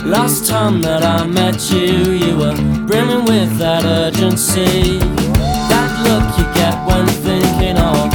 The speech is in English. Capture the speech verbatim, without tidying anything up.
Last time that I met you, you were brimming with that urgency, that look you get when thinking of